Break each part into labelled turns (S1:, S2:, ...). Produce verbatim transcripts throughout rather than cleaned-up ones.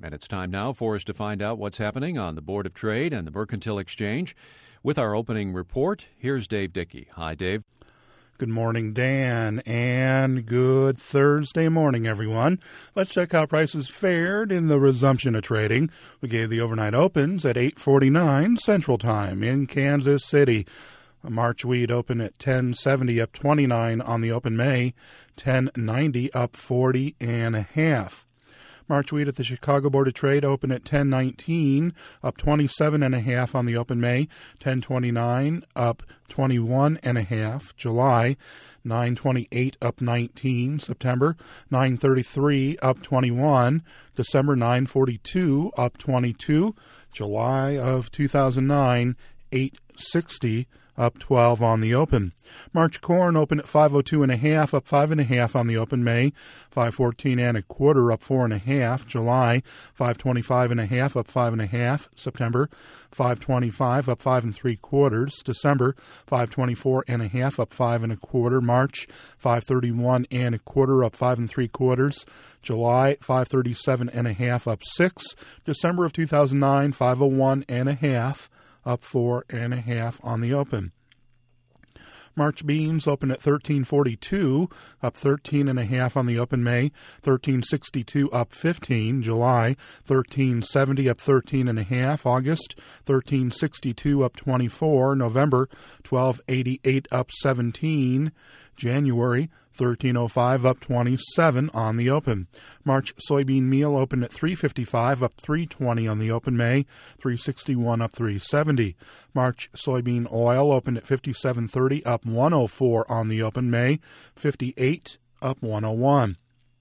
S1: And it's time now for us to find out what's happening on the Board of Trade and the Mercantile Exchange. With our opening report, here's Dave Dickey. Hi, Dave.
S2: Good morning, Dan, and good Thursday morning, everyone. Let's check how prices fared in the resumption of trading. We gave the overnight opens at eight forty-nine Central Time in Kansas City. March wheat opened at ten seventy, up twenty-nine on the open May, ten ninety, up forty and a half. March wheat at the Chicago Board of Trade opened at ten nineteen, up twenty-seven and a half on the open May, ten twenty-nine, up twenty-one and a half. July, nine twenty-eight, up nineteen. September, nine thirty-three, up twenty-one. December, nine forty-two, up twenty-two. July of two thousand nine, eight sixty, up twelve on the open. March corn opened at five oh two and a half, up five and a half on the open May, five fourteen and a quarter, up four and a half. July, five twenty-five and a half, up five and a half. September, five twenty-five, up five and three quarters. December, five twenty-four and a half, up five and a quarter. March, five thirty-one and a quarter, up five and three quarters. July, five thirty-seven and a half, up six. December of two thousand nine, five oh one and a half, up four and a half on the open. March beans open at thirteen forty-two, up thirteen and a half on the open May, thirteen sixty-two, up fifteen. July, thirteen seventy, up thirteen and a half. August, thirteen sixty-two, up twenty-four. November, twelve eighty-eight, up seventeen. January, thirteen oh five, up twenty-seven on the open. March soybean meal opened at three fifty-five, up three twenty on the open May, three sixty-one, up three seventy. March soybean oil opened at fifty-seven thirty, up one oh four on the open May, fifty-eight, up one oh one.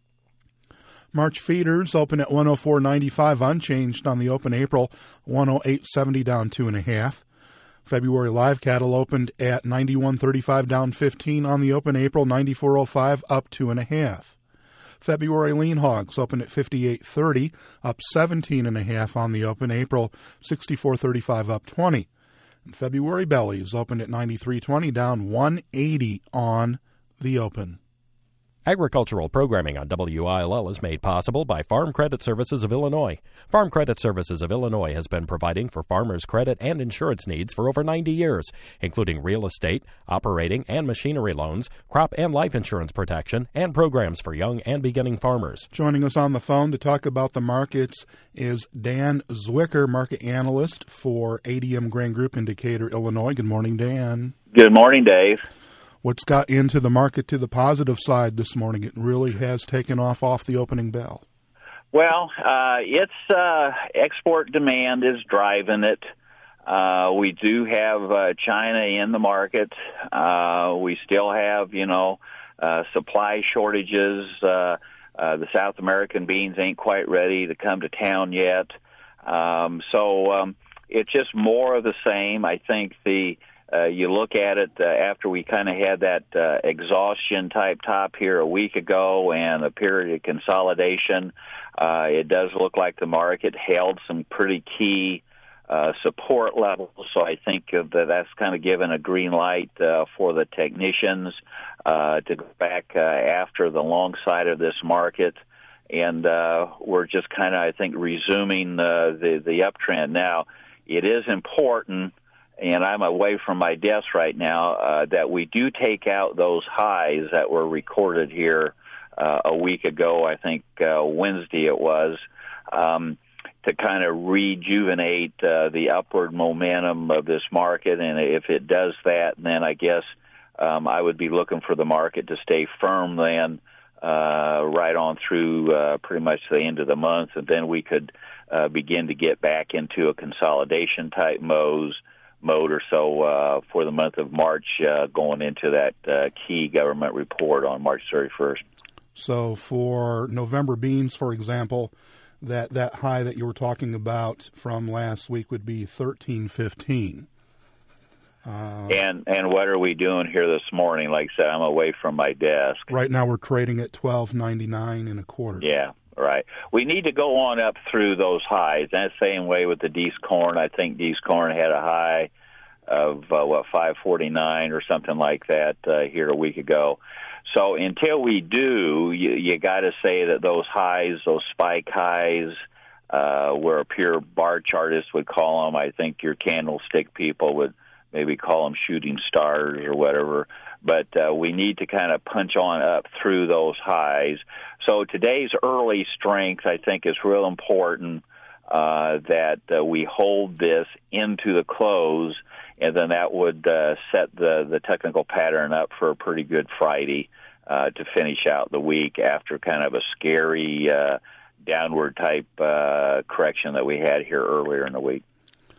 S2: March feeders open at one oh four ninety-five, unchanged on the open. April, one oh eight seventy, down two and a half. February live cattle opened at ninety-one thirty-five, down fifteen on the open. April, ninety-four oh five, up two and a half. February lean hogs opened at fifty-eight thirty, up seventeen and a half on the open. April, sixty-four thirty-five, up twenty. And February bellies opened at ninety-three twenty, down one eighty on the open.
S3: Agricultural programming on W I L L is made possible by Farm Credit Services of Illinois. Farm Credit Services of Illinois has been providing for farmers' credit and insurance needs for over ninety years, including real estate, operating and machinery loans, crop and life insurance protection, and programs for young and beginning farmers.
S2: Joining us on the phone to talk about the markets is Dan Zwicker, market analyst for A D M Grain Group in Decatur, Illinois. Good morning, Dan.
S4: Good morning, Dave.
S2: What's got into the market to the positive side this morning? It really has taken off off the opening bell.
S4: Well, uh, it's uh, export demand is driving it. Uh, we do have uh, China in the market. Uh, we still have, you know, uh, supply shortages. Uh, uh, the South American beans ain't quite ready to come to town yet. Um, so um, it's just more of the same. I think the Uh, you look at it uh, after we kind of had that uh, exhaustion type top here a week ago and a period of consolidation. Uh, it does look like the market held some pretty key uh, support levels. So I think uh, that that's kind of given a green light uh, for the technicians uh, to go back uh, after the long side of this market. And uh, we're just kind of, I think, resuming uh, the, the uptrend. Now, it is important, and I'm away from my desk right now, uh, that we do take out those highs that were recorded here uh, a week ago, I think uh, Wednesday it was, um, to kind of rejuvenate uh, the upward momentum of this market. And if it does that, then I guess um, I would be looking for the market to stay firm then uh, right on through uh, pretty much the end of the month, and then we could uh, begin to get back into a consolidation-type mode. mode or so uh, for the month of March, uh, going into that uh, key government report on March thirty-first.
S2: So for November beans, for example, that, that high that you were talking about from last week would be thirteen fifteen. Uh,
S4: and and what are we doing here this morning? Like I said, I'm away from my desk.
S2: Right now we're trading at twelve ninety-nine and a quarter.
S4: Yeah. Right. We need to go on up through those highs. That same way with the Dees corn. I think Dees corn had a high of, uh, what, five forty-nine or something like that uh, here a week ago. So until we do, you, you got to say that those highs, those spike highs, uh, where a pure bar chartist would call them. I think your candlestick people would maybe call them shooting stars or whatever. But uh, we need to kind of punch on up through those highs. So today's early strength, I think, is real important, uh, that uh, we hold this into the close, and then that would uh, set the, the technical pattern up for a pretty good Friday uh, to finish out the week after kind of a scary uh, downward type uh, correction that we had here earlier in the week.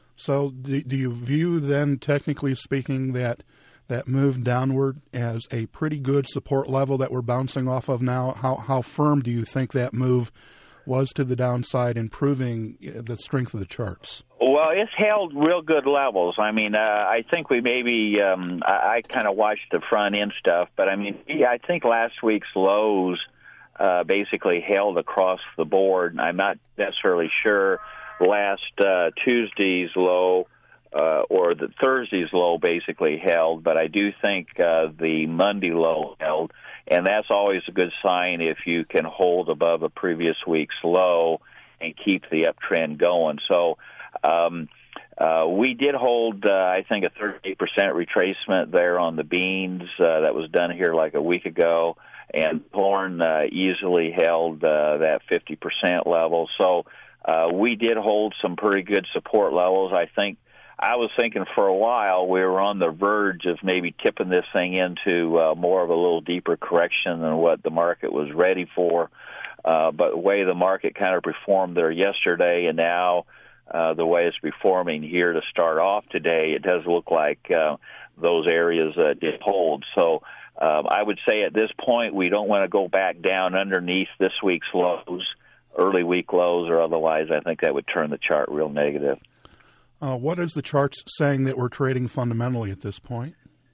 S2: So do, do you view then, technically speaking, that that move downward as a pretty good support level that we're bouncing off of now? How how firm do you think that move was to the downside, improving the strength of the charts?
S4: Well, it's held real good levels. I mean, uh, I think we maybe, um, I, I kind of watched the front end stuff, but I mean, yeah, I think last week's lows uh, basically held across the board. I'm not necessarily sure last uh, Tuesday's low uh, or the Thursday's low basically held, but I do think uh, the Monday low held, and that's always a good sign if you can hold above a previous week's low and keep the uptrend going. So um, uh, we did hold, uh, I think, a thirty-eight percent retracement there on the beans uh, that was done here like a week ago, and corn uh, easily held uh, that fifty percent level. So uh, we did hold some pretty good support levels. I think I was thinking for a while we were on the verge of maybe tipping this thing into uh, more of a little deeper correction than what the market was ready for. Uh, but the way the market kind of performed there yesterday, and now uh, the way it's performing here to start off today, it does look like uh, those areas uh, did hold. So um, I would say at this point we don't want to go back down underneath this week's lows, early week lows, or otherwise I think that would turn the chart real negative.
S2: Uh, what is the charts saying that we're trading fundamentally at this point?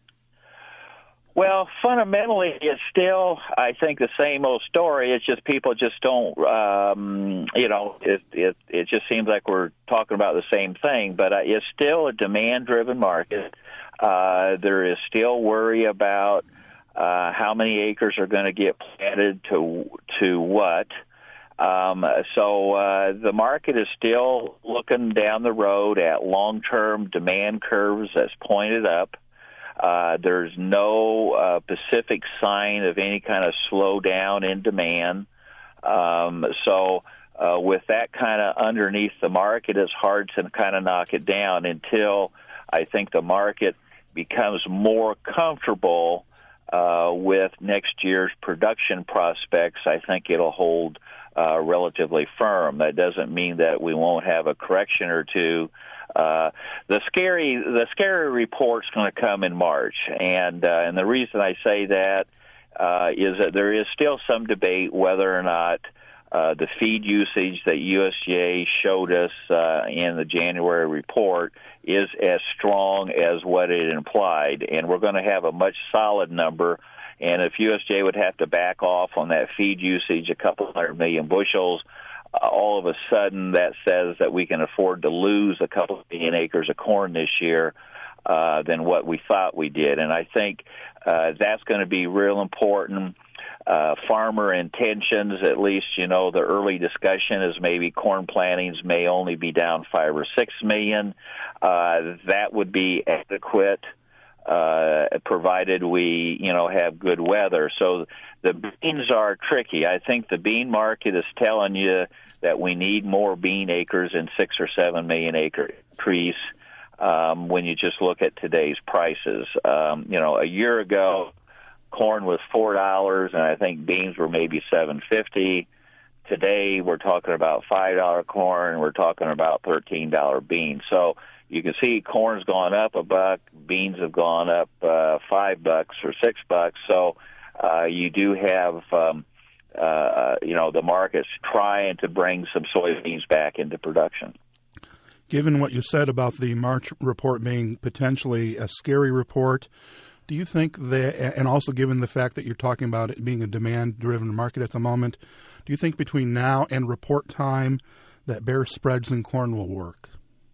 S4: Well, fundamentally, it's still, I think, the same old story. It's just people just don't, um, you know, it, it it just seems like we're talking about the same thing. But uh, it's still a demand-driven market. Uh, there is still worry about uh, how many acres are going to get planted to to what. Um, so uh, the market is still looking down the road at long-term demand curves that's pointed up. Uh, there's no uh, specific sign of any kind of slowdown in demand. Um, so uh, with that kind of underneath the market, it's hard to kind of knock it down until I think the market becomes more comfortable uh, with next year's production prospects. I think it'll hold Uh, relatively firm. That doesn't mean that we won't have a correction or two. Uh, the scary, the scary report's going to come in March, and uh, and the reason I say that uh, is that there is still some debate whether or not uh, the feed usage that U S D A showed us uh, in the January report is as strong as what it implied, and we're going to have a much solid number. And if U S D A would have to back off on that feed usage, a couple hundred million bushels, uh, all of a sudden that says that we can afford to lose a couple of million acres of corn this year uh, than what we thought we did. And I think uh, that's going to be real important. Uh, farmer intentions, at least, you know, the early discussion is maybe corn plantings may only be down five or six million. Uh, that would be adequate. Uh, provided we, you know, have good weather. So the beans are tricky. I think the bean market is telling you that we need more bean acres in six or seven million acre increase um, when you just look at today's prices. Um, you know, a year ago, corn was four dollars, and I think beans were maybe seven fifty. Today, we're talking about five dollar corn. We're talking about thirteen dollar beans. So you can see corn's gone up a buck, beans have gone up uh, five bucks or six bucks. So uh, you do have, um, uh, you know, the market's trying to bring some soybeans back into production.
S2: Given what you said about the March report being potentially a scary report, do you think that, and also given the fact that you're talking about it being a demand-driven market at the moment, do you think between now and report time that bear spreads in corn will work?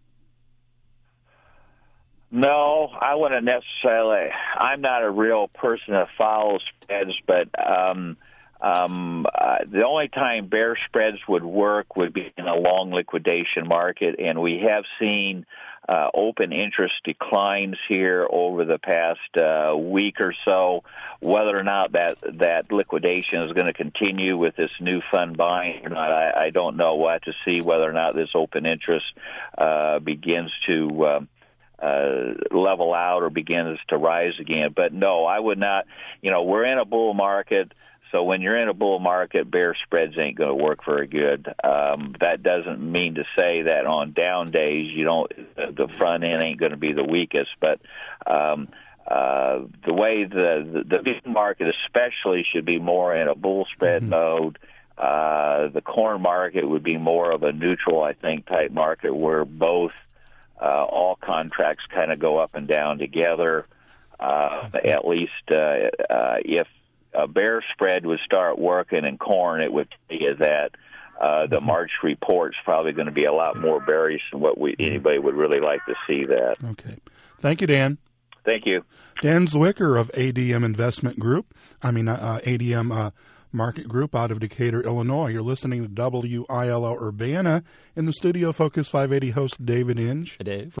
S4: No, I wouldn't necessarily. I'm not a real person that follows spreads, but um, Um, uh, the only time bear spreads would work would be in a long liquidation market, and we have seen uh, open interest declines here over the past uh, week or so. Whether or not that, that liquidation is going to continue with this new fund buying or not, I, I don't know. We'll have to see whether or not this open interest uh, begins to uh, uh, level out or begins to rise again. But no, I would not. You know, we're in a bull market. So when you're in a bull market, bear spreads ain't going to work very good. Um, that doesn't mean to say that on down days you don't, the front end ain't going to be the weakest. But um, uh, the way the, the the beef market especially should be more in a bull spread mm-hmm. mode. Uh, the corn market would be more of a neutral, I think, type market where both uh, all contracts kind of go up and down together. Uh, at least uh, uh, if a bear spread would start working in corn, it would tell you that uh, the March report's probably going to be a lot more bearish than what we anybody would really like to see that.
S2: Okay. Thank you, Dan.
S4: Thank you.
S2: Dan Zwicker of A D M Investment Group, I mean uh, A D M uh, Market Group out of Decatur, Illinois. You're listening to W I L L Urbana. In the studio, Focus five eighty host David Inge.
S3: Hey, Dave.